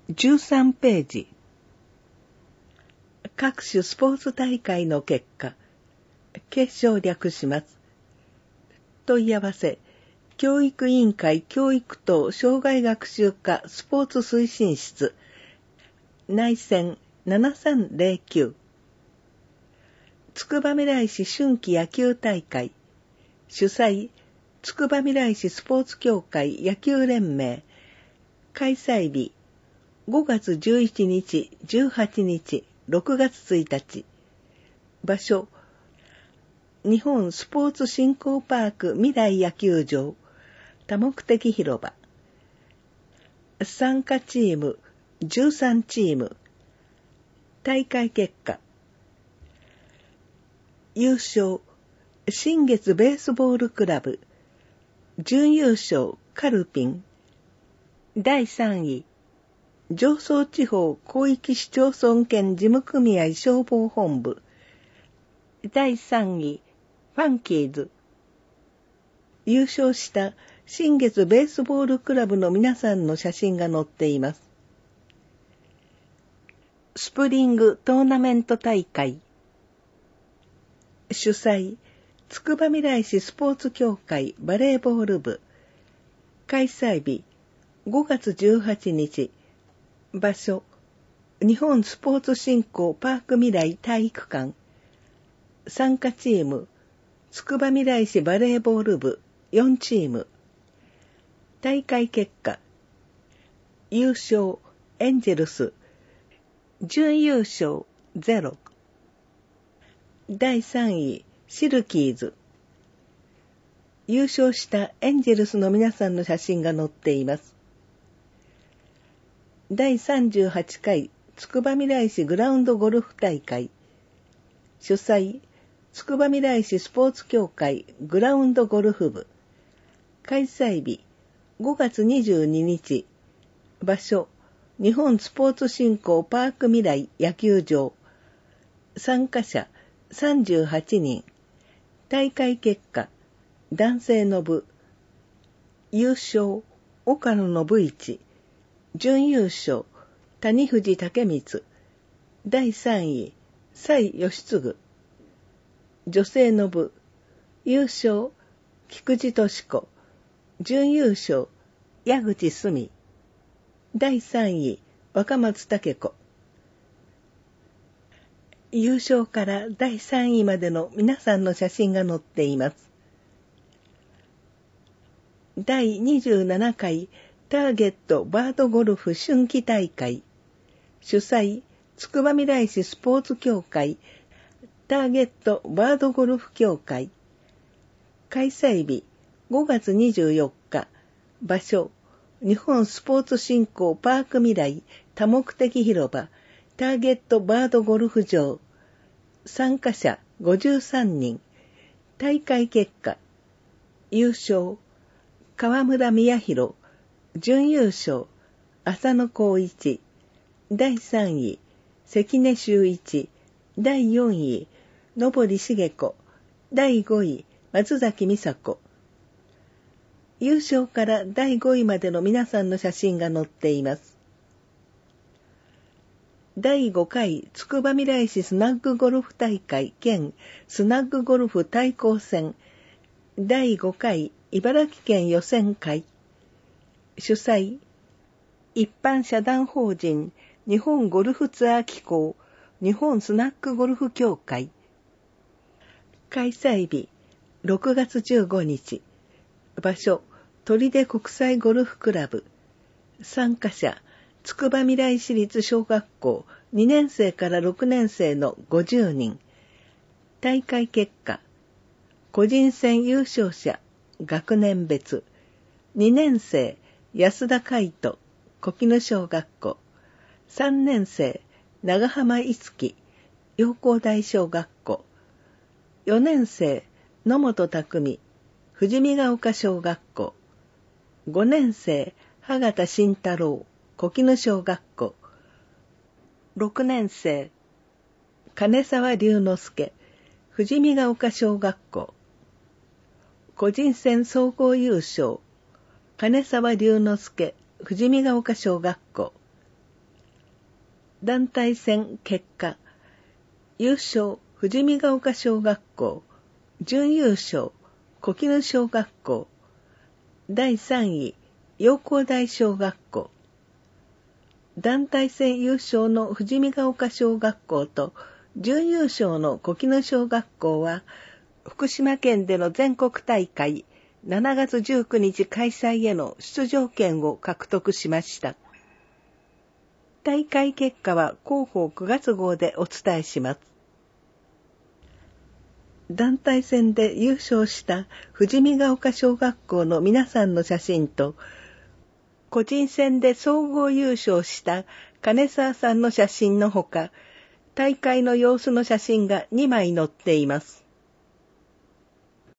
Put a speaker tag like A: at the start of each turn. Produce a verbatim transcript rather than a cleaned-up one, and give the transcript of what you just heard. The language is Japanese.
A: じゅうさんページ。各種スポーツ大会の結果、結晶略します。問い合わせ、教育委員会教育等障害学習科スポーツ推進室、内線ななさんゼロきゅう。つくばみらい市春季野球大会、主催、つくばみらい市スポーツ協会野球連盟、開催日、ごがつじゅういちにち、じゅうはちにち、ろくがつついたち。場所、日本スポーツ振興パーク未来野球場、多目的広場。参加チーム、じゅうさんチーム。大会結果。優勝、新月ベースボールクラブ。準優勝、カルピン。だいさんい、常総地方広域市町村圏事務組合消防本部。だいさんい、ファンキーズ。優勝した新月ベースボールクラブの皆さんの写真が載っています。スプリングトーナメント大会。主催、つくばみらい市スポーツ協会バレーボール部。開催日、ごがつじゅうはちにち。場所、日本スポーツ振興パーク未来体育館。参加チーム、つくばみらい市バレーボール部よんチーム。大会結果、優勝、エンジェルス。準優勝、ゼロ。だいさんい、シルキーズ。優勝したエンジェルスの皆さんの写真が載っています。だいさんじゅうはちかいつくばみらい市グラウンドゴルフ大会。主催、つくばみらい市スポーツ協会グラウンドゴルフ部。開催日、ごがつにじゅうににち。場所、日本スポーツ振興パーク未来野球場。参加者、さんじゅうはちにん。大会結果、男性の部。優勝、岡野信一。準優勝、谷藤武光。だいさんい、蔡義継。女性の部。優勝、菊池敏子。準優勝、矢口澄。だいさんい、若松武子。優勝からだいさんいまでの皆さんの写真が載っています。だいにじゅうななかいターゲットバードゴルフ春季大会。主催、つくばみらい市スポーツ協会ターゲットバードゴルフ協会。開催日、ごがつにじゅうよっか。場所、日本スポーツ振興パーク未来多目的広場ターゲットバードゴルフ場。参加者ごじゅうさんにん。大会結果、優勝、川村宮弘。準優勝、浅野光一。だいさんい、関根修一。だいよんい、野堀茂子。だいごい、松崎美佐子。優勝からだいごいまでの皆さんの写真が載っています。だいごかいつくばみらい市スナッグゴルフ大会兼スナッグゴルフ対抗戦。だいごかい茨城県予選会。主催、一般社団法人日本ゴルフツアー機構日本スナッグゴルフ協会。開催日、ろくがつじゅうごにち。場所、取手国際ゴルフクラブ。参加者、つくばみらい市立小学校にねんせいからろくねんせいのごじゅうにん。大会結果、個人戦優勝者、学年別。にねんせい、安田海人、小絹小学校。さんねんせい、長浜いつき、陽光台小学校。よねんせい、野本匠、富士見ヶ丘小学校。ごねんせい、羽形慎太郎、小絹小学校。ろくねんせい、金沢龍之介、富士見ヶ丘小学校。個人戦総合優勝、金沢龍之介、富士見ヶ丘小学校。 団体戦結果、優勝、富士見ヶ丘小学校、準優勝、小絹小学校、だいさんい、陽光台小学校。団体戦優勝の富士見ヶ丘小学校と、準優勝の小絹小学校は、福島県での全国大会、しちがつじゅうくにち開催への出場権を獲得しました。大会結果は広報くがつ号でお伝えします。団体戦で優勝した富士見ヶ丘小学校の皆さんの写真と、個人戦で総合優勝した金沢さんの写真のほか、大会の様子の写真がにまい載っています。